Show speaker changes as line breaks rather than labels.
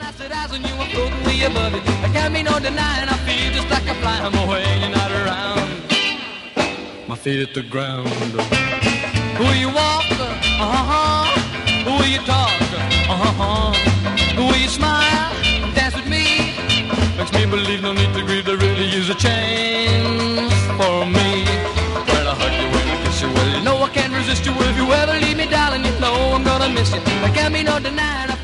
said, eyes on you, I'm floating way above it. There can't be no denying, I feel just like a fly. I'm away and you're not around. My feet at the ground. The way you walk, the way you talk, the way you smile, dance with me, makes me believe no need to grieve. There really is a chance for me. Well, I hug you, well, I kiss you, well, you know I can't resist you. If you ever leave me, darling, you know I'm gonna miss you. There can't be no denying.